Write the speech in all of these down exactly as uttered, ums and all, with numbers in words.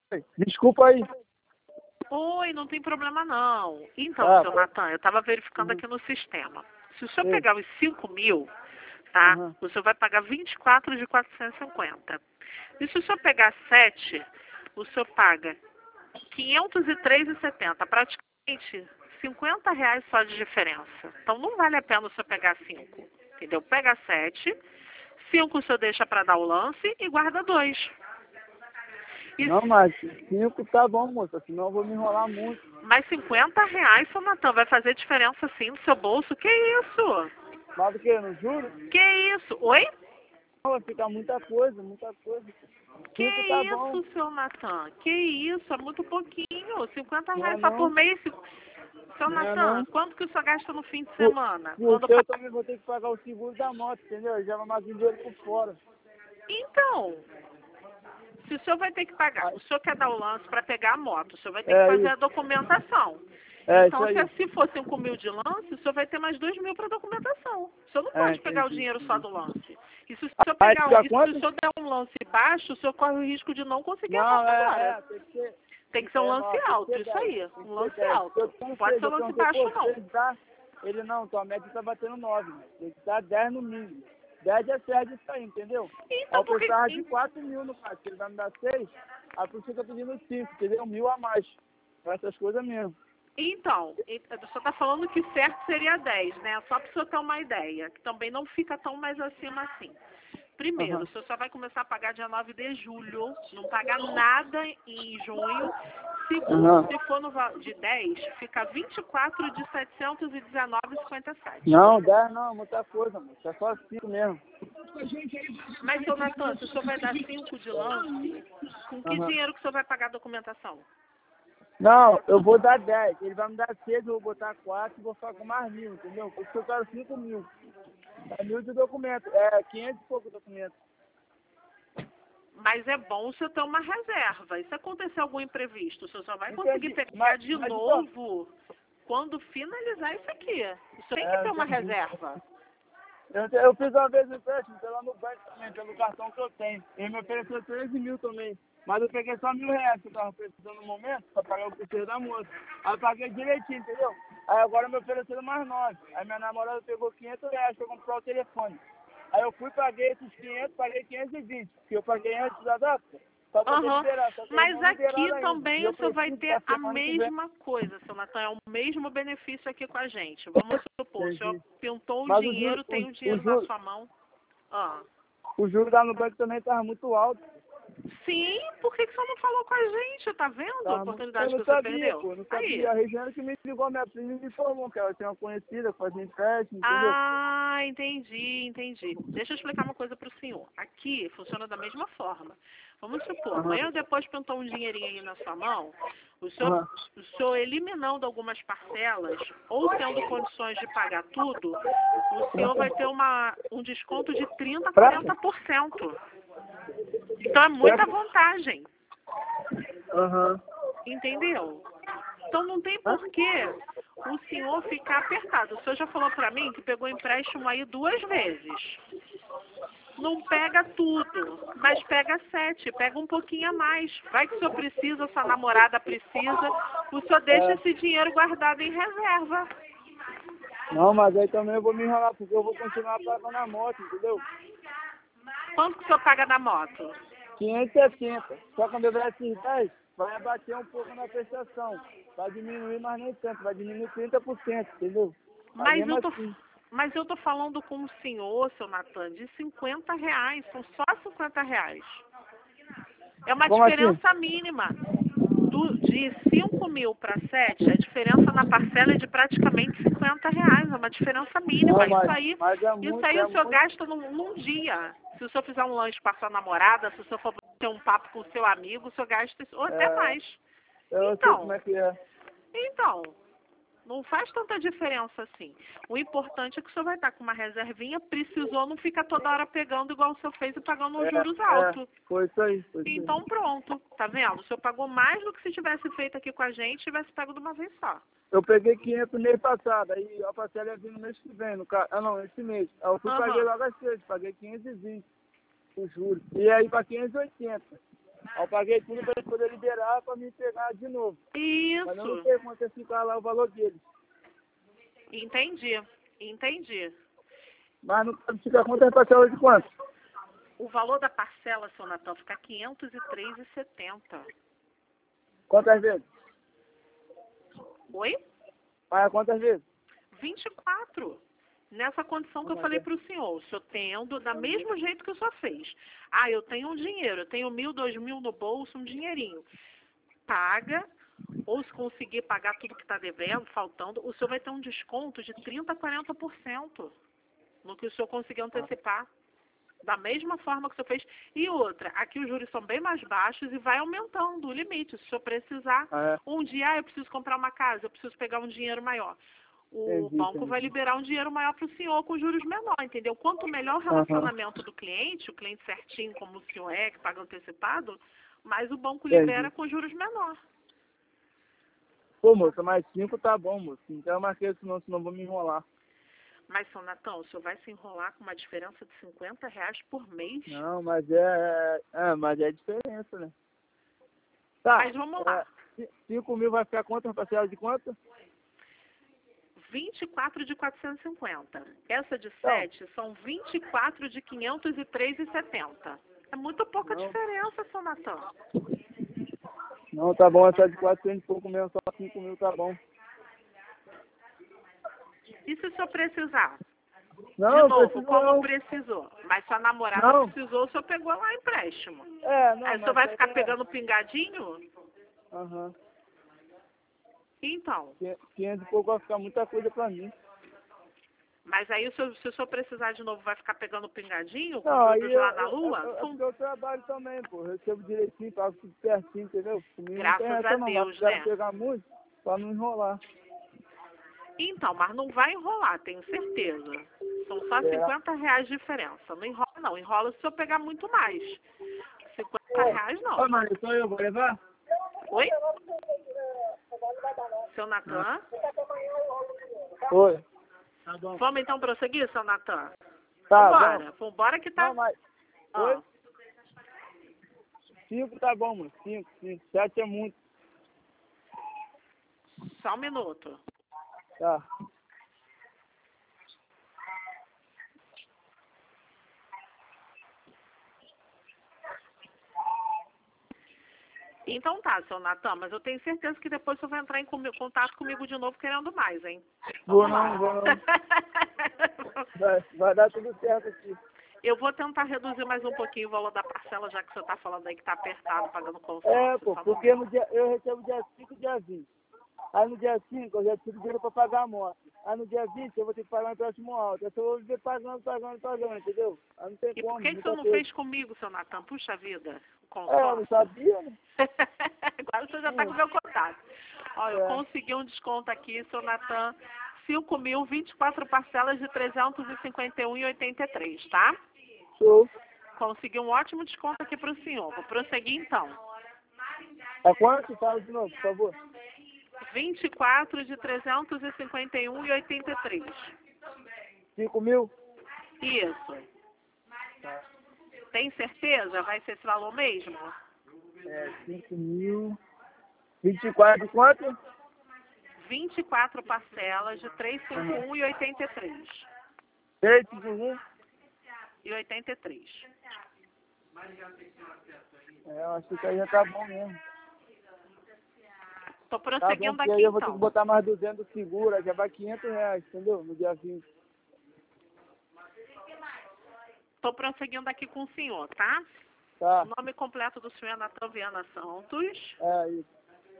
Desculpa aí. Oi, não tem problema não. Então, Ah, seu Natan, eu estava verificando uhum. aqui no sistema. Se o senhor Ei. pegar os cinco mil, tá? Uhum. O senhor vai pagar vinte e quatro de quatrocentos e cinquenta. E se o senhor pegar sete, o senhor paga quinhentos e três reais e setenta. Praticamente cinquenta reais só de diferença. Então não vale a pena o senhor pegar cinco. Entendeu? Pega sete, cinco o senhor deixa para dar o lance e guarda dois. E Não, mas cinco tá bom, moça, senão eu vou me enrolar muito. Mas cinquenta reais, seu Natan, vai fazer diferença sim no seu bolso? Que isso? Mas o quê? Não juro? Que isso? Oi? Vai ficar muita coisa, muita coisa. Que Cinco tá bom. isso, seu Natan? Que isso? É muito pouquinho. cinquenta Não é reais só por não. mês. Seu Não é Natan, não. quanto que o senhor gasta no fim de Por, semana? Quando porque pa- eu também vou ter que pagar o seguro da moto, entendeu? Já vai mais um dinheiro por fora. Então, se o senhor vai ter que pagar, Aí, o senhor quer dar o lance para pegar a moto, o senhor vai ter que é fazer isso. a documentação. É isso Então, se, aí. se for cinco mil de lance, o senhor vai ter mais dois mil para documentação. O senhor não É, pode pegar o entendi. dinheiro só do lance. E se o senhor Aí pegar, fica e se o quanto? senhor der um lance baixo, o senhor corre o risco de não conseguir a Não, moto é, agora. é, tem que ser. Tem que ser um É, lance não, tem que alto, ser isso dez. aí. Tem Um que ser lance dez. alto. Eu Não não pode sei, ser eu lance perguntei, baixo, pô, não. seis dá. Ele não, tua média tá batendo nove. Tem que dar dez no mínimo. dez é certo isso aí, entendeu? Aí Então, eu por que... precisava de quatro mil no caso, que ele vai me dar seis, aí por isso que eu tô pedindo cinco, entendeu? Mil a mais. Pra essas coisas mesmo. Então, e- o senhor está falando que certo seria dez, né? Só para o senhor ter uma ideia, que também não fica tão mais acima assim. Primeiro, Aham. o senhor só vai começar a pagar dia nove de julho, não paga nada em junho. Segundo, Aham. se for no va- de dez, fica vinte e quatro de setecentos e dezenove reais e cinquenta e sete. Não, dez não, é muita coisa, mano. É só cinco mesmo. Mas, seu Natan, se o senhor vai dar cinco de lance, com que Aham. dinheiro que o senhor vai pagar a documentação? Não, eu vou dar dez. Ele vai me dar seis, eu vou botar quatro e vou ficar com mais mil, entendeu? Por isso que eu quero cinco mil. É mil de documento. É quinhentos e pouco documento. Mas é bom o senhor ter uma reserva. E se acontecer algum imprevisto, o senhor só vai conseguir Entendi. pegar Mas, de mas então, novo quando finalizar isso aqui. O senhor tem que é, ter uma entendi. reserva. Eu, eu fiz uma vez um empréstimo pela no banco também, pelo cartão que eu tenho. Ele me ofereceu treze mil também. Mas eu peguei só mil reais que eu tava precisando no momento pra pagar o custeio da moça. Aí eu paguei direitinho, entendeu? Aí agora me ofereceram mais nove. Aí minha namorada pegou quinhentos reais pra comprar o telefone. Aí eu fui, paguei esses quinhentos, paguei quinhentos e vinte, porque eu paguei antes da data, pra poder Aham. liberar, só que eles Mas não liberaram aqui ainda. E também eu o senhor vai preciso ter pra a semana que vem. mesma coisa, seu Natan. É o mesmo benefício aqui com a gente. Vamos supor, o senhor Entendi. pintou o Mas o juro, dinheiro, tem o o, o dinheiro na juro, sua mão. Ah. o juro lá no banco também tava muito alto. Sim, por que que o senhor não falou com a gente? Tá vendo a Tava muito... oportunidade Eu que não o senhor sabia, perdeu? pô, eu não Aí. sabia. A Regiane que me ligou, minha prima e me informou que ela tinha uma conhecida que fazia empréstimo, entendeu? Ah, entendi, entendi. Deixa eu explicar uma coisa para o senhor. Aqui funciona da mesma forma. Vamos supor, Aham, amanhã ou depois pintou um dinheirinho aí na sua mão, o senhor, aham. o senhor eliminando algumas parcelas ou tendo condições de pagar tudo, o senhor vai ter uma, um desconto de trinta a quarenta por cento. Então é muita vantagem, Aham. entendeu? Então não tem Hã? porquê o senhor ficar apertado. O senhor já falou pra mim que pegou empréstimo aí duas vezes. Não pega tudo, mas pega sete, pega um pouquinho a mais. Vai que o senhor precisa, sua namorada precisa, o senhor deixa É. esse dinheiro guardado em reserva. Não, mas aí também eu vou me enrolar, porque eu vou continuar pagando a moto, entendeu? Quanto que o senhor paga na moto? quinhentos e setenta. Só quando eu vier esses dez, vai abater um pouco na prestação. Vai diminuir, mas nem tanto. Vai diminuir trinta por cento, entendeu? Mas Mas mesmo eu tô, assim. mas eu tô falando com o senhor, seu Natan, de cinquenta reais. São só cinquenta reais. É uma Como assim? diferença mínima. Do, de cinco mil para sete, a diferença na parcela é de praticamente cinquenta reais. É uma diferença mínima. Não, Isso mas, aí, mas é isso muito, aí é o senhor muito. gasta num, num dia. Se o senhor fizer um lanche para sua namorada, se o senhor for ter um papo com o seu amigo, o senhor gasta isso, ou até É, mais. eu sei como Então, é que é. então, não faz tanta diferença assim. O importante é que o senhor vai estar com uma reservinha, precisou, não fica toda hora pegando igual o senhor fez e pagando os É, juros é, altos. foi isso aí, foi isso aí. Então pronto, tá vendo? O senhor pagou mais do que se tivesse feito aqui com a gente, tivesse pego de uma vez só. Eu peguei quinhentos no mês passado, aí a parcela ia vir no mês que vem, no ca... ah não, esse mês. Aí eu fui paguei Aham. logo às seis, paguei quinhentos e vinte, o juro. E aí para quinhentos e oitenta. Aí eu paguei tudo para ele poder liberar para me pegar de novo. Mas eu não Isso. sei quanto é ficar lá o valor dele. Entendi. Entendi. Mas não pode ficar quantas parcelas de quanto? O valor da parcela, seu Natan, fica quinhentos e três reais e setenta centavos. Quantas vezes? Oi? Paga quantas vezes? vinte e quatro. Nessa condição que eu falei para o senhor, o senhor tendo, da mesmo jeito que o senhor fez. Ah, eu tenho um dinheiro, eu tenho mil, dois mil no bolso, um dinheirinho. Paga, ou se conseguir pagar tudo que está devendo, faltando, o senhor vai ter um desconto de trinta por cento a quarenta por cento no que o senhor conseguir antecipar. Da mesma forma que o senhor fez. E outra, aqui os juros são bem mais baixos e vai aumentando o limite. Se o senhor precisar, Ah, é. um dia, ah, eu preciso comprar uma casa, eu preciso pegar um dinheiro maior. O Entendi, banco entendi. vai liberar um dinheiro maior para o senhor com juros menores, entendeu? Quanto melhor o relacionamento do cliente, o cliente certinho como o senhor é, que paga antecipado, mais o banco Entendi. libera com juros menores. Pô, moça, mais cinco tá bom, moça. Então eu marquei, senão, senão eu vou me enrolar. Mas, São Natão, o senhor vai se enrolar com uma diferença de cinquenta reais por mês? Não, mas é, é, é, mas é diferença, né? Tá. Mas vamos lá. É, cinco mil vai ficar quanto? Parcela de quanto? vinte e quatro de quatrocentos e cinquenta. Essa de Não. sete são vinte e quatro de quinhentos e três reais e setenta centavos. É muito pouca Não. diferença, São Natão. Não, tá bom, essa de quatrocentos e pouco mesmo, só cinco mil tá bom. E se o senhor precisar? Não, De novo, preciso como não. precisou. Mas sua namorada Não. precisou, o senhor pegou lá empréstimo. É, não, Aí o mas senhor vai aí ficar é- pegando pingadinho? Aham. Então. quinhentos e pouco vai ficar muita coisa pra mim. Mas aí, se o se o senhor precisar de novo, vai ficar pegando pingadinho com Não, aí juros eu, lá na eu, lua? eu, é São- porque eu trabalho também, pô. Eu recebo direitinho, pago tudo certinho, entendeu? Comigo não tem Graças essa a não, mas Deus, se quiser né? pegar muito, pra não enrolar. Então, mas não vai enrolar, tenho certeza. São só É. cinquenta reais de diferença. Não enrola, não. Enrola se eu pegar muito mais. cinquenta reais, não. Ô, Maria, só eu vou levar? Oi? Seu Natan? Oi. Tá bom. Vamos então prosseguir, seu Natan? Tá Vambora. bom. Vambora que tá... Não, mas... Ó, Oi? Cinco tá bom, mano. Cinco, cinco. Sete é muito. só um minuto. Tá. Então tá, seu Natan, mas eu tenho certeza que depois você vai entrar em comi- contato comigo de novo querendo mais, hein? Vou Vamos lá. não, vou não. Vai, vai dar tudo certo aqui. Eu vou tentar reduzir mais um pouquinho o valor da parcela, já que você está falando aí que está apertado pagando consórcio. É, pô, Só um porque momento. no dia, eu recebo dia cinco e dia vinte. Aí no dia cinco eu já tiro dinheiro pra pagar a moto. Aí no dia vinte eu vou ter que pagar um empréstimo alto. Aí eu vou viver pagando, pagando, pagando, entendeu? Aí não tem E como. por que, que muita você não coisa. fez comigo, seu Natan? Puxa vida, o É, eu não consórcio. sabia, né? Agora você já está com o meu contato. Ó, eu É. consegui um desconto aqui, seu Natan. cinco mil, vinte e quatro parcelas de trezentos e cinquenta e um reais e oitenta e três, tá? Show. Consegui um ótimo desconto aqui para o senhor. Vou prosseguir então. É quanto? Fala de novo, por favor. vinte e quatro de trezentos e cinquenta e um reais e oitenta e três. Cinco mil? Isso. Tem certeza? Vai ser esse valor mesmo? É, cinco mil. Vinte e quatro de quanto? vinte e quatro parcelas de trezentos e cinquenta e um reais e oitenta e três. Três, cinco, um. E oitenta e três. É, eu acho que isso aí já tá bom mesmo. Tô Tá bom, prosseguindo porque aqui aí eu vou ter que então. botar mais duzentos seguro, aí já vai quinhentos reais, entendeu? No dia vinte. Tô prosseguindo aqui com o senhor, tá? Tá, O nome completo do senhor é Natan Viana Santos. é isso.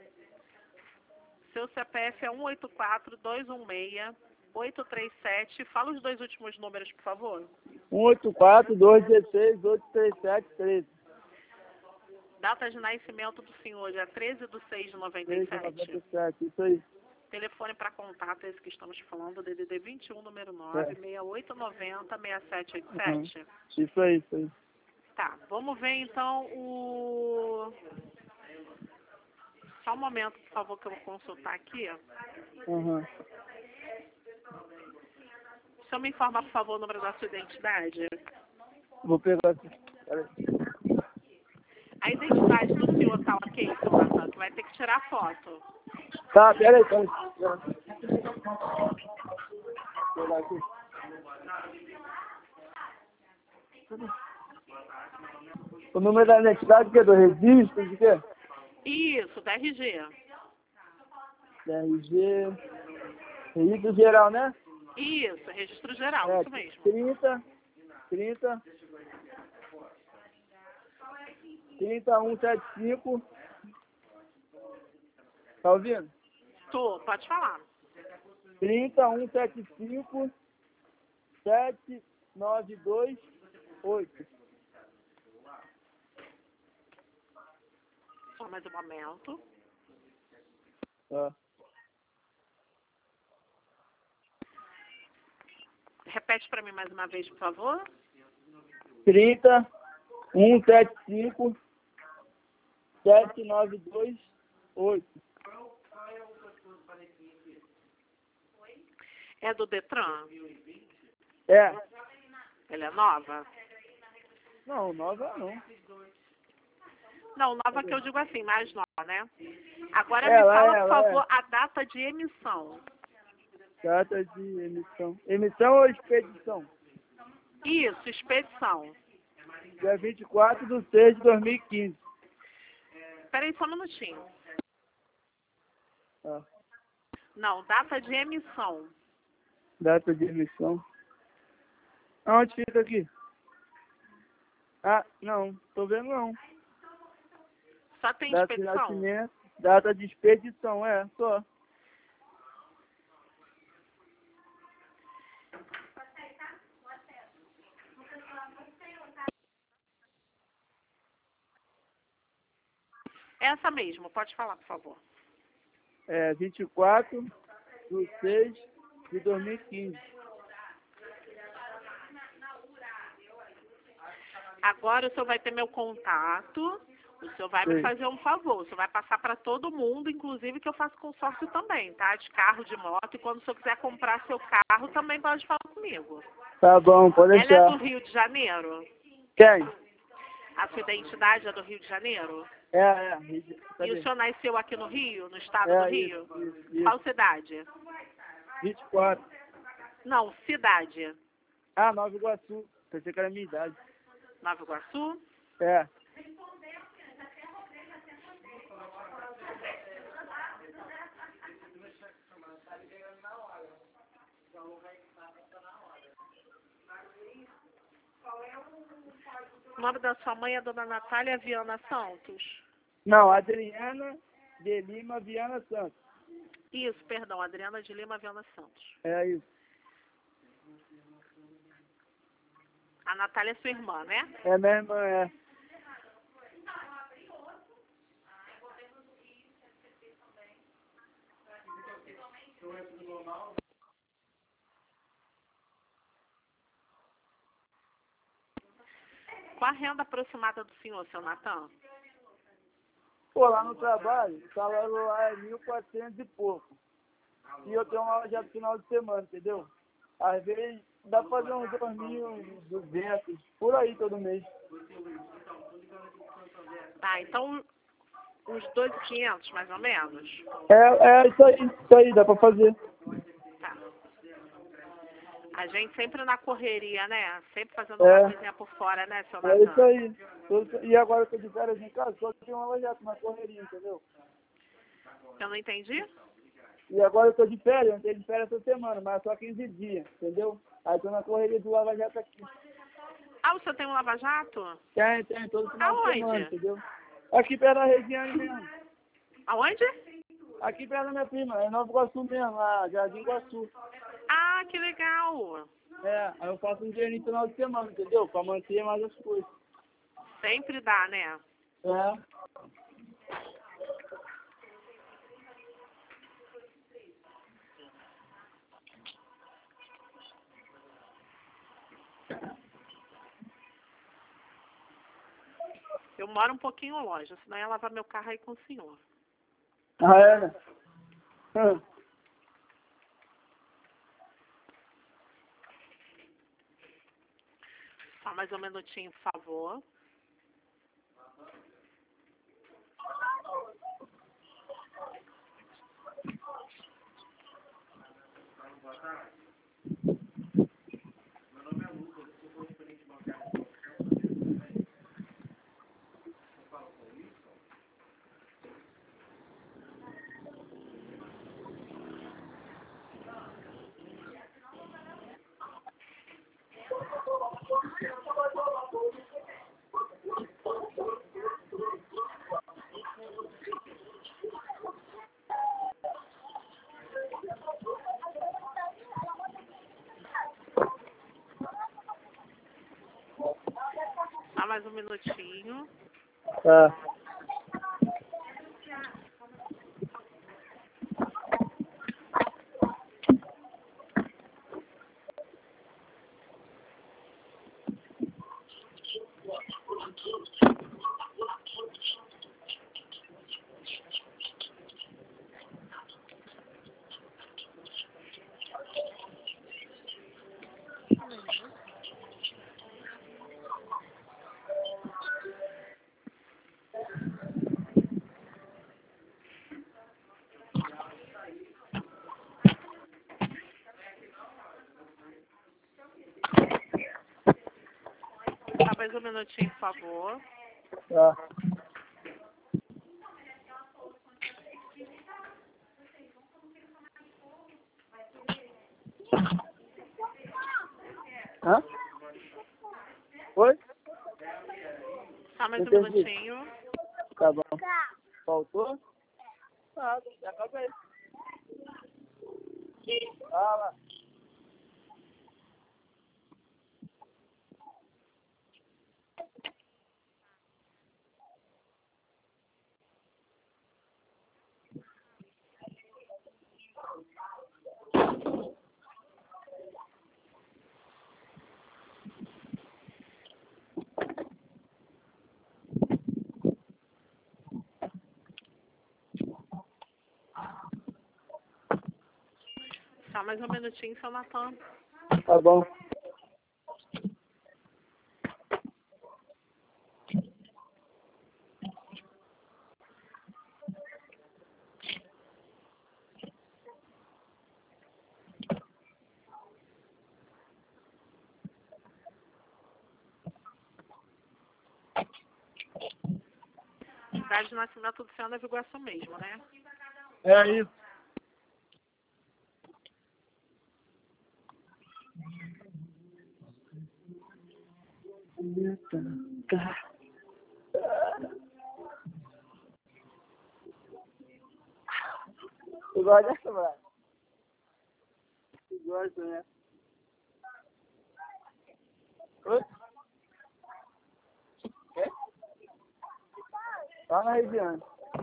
Seu C P F é um oito quatro, dois um seis, oito três sete. Fala os dois últimos números, por favor. um oito quatro, dois um seis, oito três sete, treze. Data de nascimento do senhor, dia treze de seis de noventa e sete. sete, isso aí. Telefone para contato, esse que estamos falando, D D D vinte e um, número nove, É. seis oito nove zero, seis sete oito Uhum. sete. Isso aí, isso aí. Tá, vamos ver então o... Só um momento, por favor, que eu vou consultar aqui. Uhum. O senhor me informa, por favor, o número da sua identidade? Vou pegar aqui. Peraí. A identidade do senhor tá ok, seu Natan, que vai ter que tirar foto. Tá, pera aí, pera aí. Vou lá aqui. O número da identidade que é do registro, de quê? Isso, da R G. R G. Registro geral, né? Isso, registro geral, É, isso mesmo. trinta, trinta, trinta, um, sete, cinco. Tá ouvindo? Tô, pode falar. trinta, um, sete, cinco, sete, nove, dois, oito. Só mais um momento. Tá. Repete para mim mais uma vez, por favor. trinta, um, sete, cinco, sete, nove, dois, oito. É do Detran? É. Ela é nova? Não, nova não. Não, nova que eu digo assim, mais nova, né? Agora Ela me fala, é, por ela favor, é. a data de emissão. Data de emissão. Emissão ou expedição? Isso, expedição. Dia vinte e quatro de seis de dois mil e quinze. Peraí só um minutinho. Tá. Não, data de emissão. Data de emissão. Aonde fica aqui? Ah, não. Tô vendo não. Só tem Data de expedição? nascimento. Data de expedição, é, só. Essa mesmo, pode falar, por favor. É, vinte e quatro de seis de dois mil e quinze. Agora o senhor vai ter meu contato. O senhor vai me Sim. fazer um favor. O senhor vai passar para todo mundo, inclusive que eu faço consórcio também, tá? De carro, de moto. E quando o senhor quiser comprar seu carro, também pode falar comigo. Tá bom, pode Ela é deixar. do Rio de Janeiro? Quem? A sua identidade é do Rio de Janeiro? É, é. Tá E o bem. senhor nasceu aqui no Rio, no estado do É, Rio? isso, isso, isso. Qual cidade? vinte e quatro. Não, cidade. Ah, Nova Iguaçu. Pensei que era a minha idade. Nova Iguaçu? É. O nome da sua mãe é Dona Natália Viana Santos? Não, Adriana de Lima Viana Santos. Isso, perdão, Adriana de Lima Viana Santos. É isso. A Natália é sua irmã, né? É minha irmã, é. Qual a renda aproximada do senhor, seu Natan? Pô, lá no trabalho, o salário lá é mil e quatrocentos e pouco. E eu tenho uma loja no final de semana, entendeu? Às vezes dá pra fazer uns dois mil e duzentos, por aí todo mês. Tá, então uns dois mil e quinhentos, mais ou menos? É, é isso aí, isso aí, dá pra fazer. Tá. A gente sempre na correria, né? Sempre fazendo É. uma coisinha por fora, né, seu É isso Natan? aí. Tô- E agora eu tô de férias em casa, só que tem uma loja na correria, entendeu? Eu não entendi? E agora eu tô de férias, eu entrei de férias essa semana, mas só quinze dias, entendeu? Aí tô na correria do Lava Jato aqui. Ah, o senhor tem um lava-jato? Tem, tem, todo final de Aonde? semana, entendeu? Aqui perto da região mesmo. Aonde? Aqui perto da minha prima, é Nova Iguaçu mesmo, lá, Jardim Iguaçu. Ah, que legal! É, aí eu faço um dinheirinho no final de semana, entendeu? Pra manter mais as coisas. Sempre dá, né? É. Eu moro um pouquinho longe, senão eu ia lavar meu carro aí com o senhor. Ah, é, né? Hum. Só mais um minutinho, por favor. mais um minutinho. Tá. Tá, mais um minutinho, por favor. Tá. Hã? Oi? Tá, mais um Entendi. minutinho. Tá bom. Faltou? Nada, já acabei. Ah, lá. Tá, mais um minutinho, seu Natan. Tá bom. Cidade de nascimento do senhor é Iguaçu mesmo, né? É isso. Tá. Tu gosta dessa, mano? Tu gosta, né? Oi? Quê? Tá na região.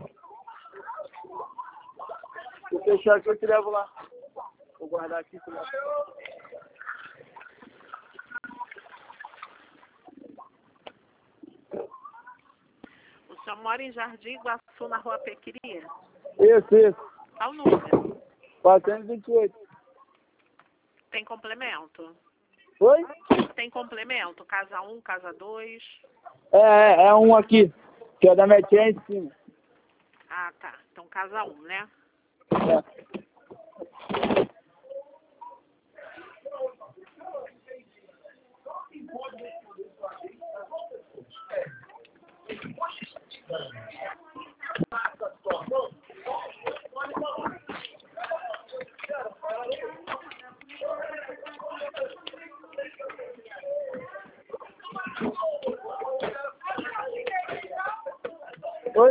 Vou fechar aqui, eu te levo lá. Vou guardar aqui, tu leva. O senhor mora em Jardim Iguaçu, na rua Pequiria? Isso, isso. Qual o número? quatrocentos e vinte e oito. Tem complemento? Oi? Tem complemento? Casa um, casa dois? É, é, é um aqui, que é da minha tia em cima. Ah, tá. Então casa um, né? É. Oi?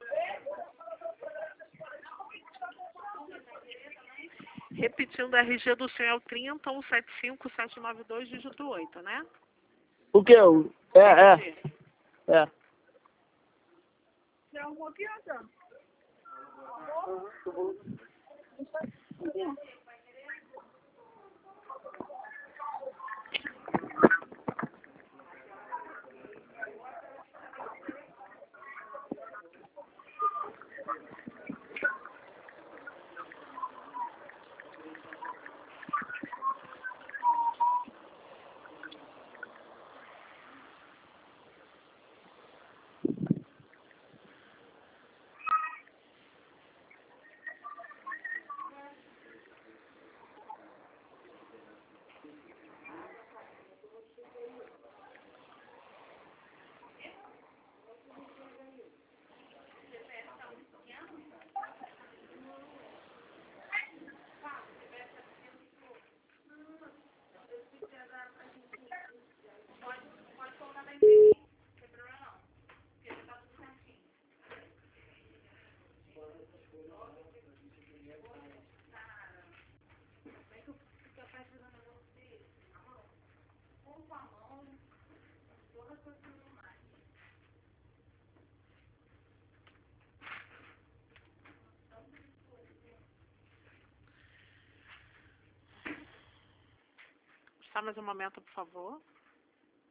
Repetindo, a R G do senhor é o trinta, cento e setenta e cinco, setecentos e noventa e dois, dígito oito, né? O que? O... É, é. R G. É. Só mais um momento, por favor.